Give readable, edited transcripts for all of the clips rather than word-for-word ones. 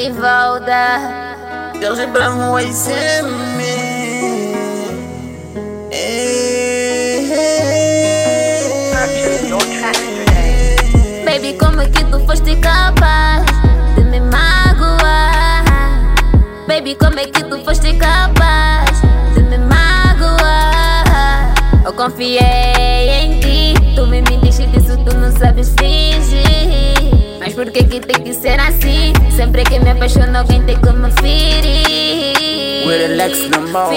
Rivalda. Deus Ibrahim vai ser Baby, como é que tu foste capaz de me magoar? Baby, como é que tu foste capaz de me magoar? Eu confiei em ti, tu me mentiste disso, tu não sabes fingir. Mas por que tem que ser assim? Sempre que me apaixono alguém tem que me ferir. With Alex no more.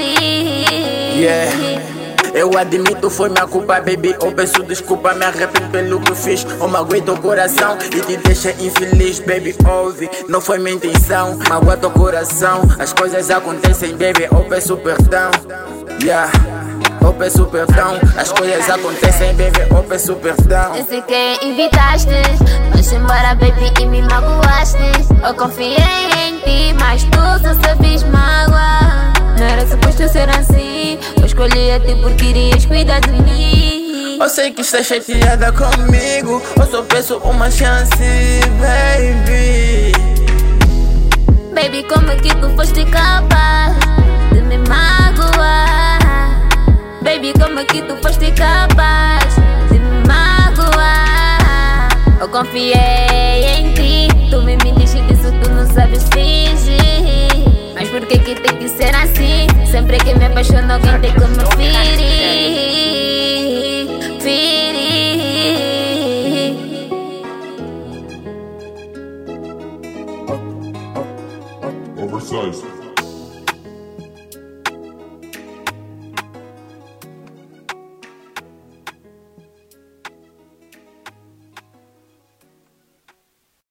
Yeah. Eu admito, foi minha culpa, baby. Eu peço desculpa, me arrependo pelo que fiz. Eu magoei teu coração e te deixei infeliz, baby. Ouve, não foi minha intenção. Magoei teu coração, as coisas acontecem, baby. Eu peço perdão, yeah. Eu peço perdão, as coisas acontecem, baby. Eu peço perdão. Eu sei que evitaste, mas embora, baby, e me magoaste. Eu confiei em ti, mas tu só sabes magoar. Não era suposto ser assim. Eu escolhi a ti porque irias cuidar de mim. Eu sei que estás chateada comigo, eu só peço uma chance, baby. Baby, como é que tu foste capaz de me magoar? Baby, como é que tu foste capaz de me magoar? Eu confiei em ti, tu me mentiste disso, tu não sabes fingir. Mas por que tem que ser assim? Sempre que me apaixono alguém tem que me ferir.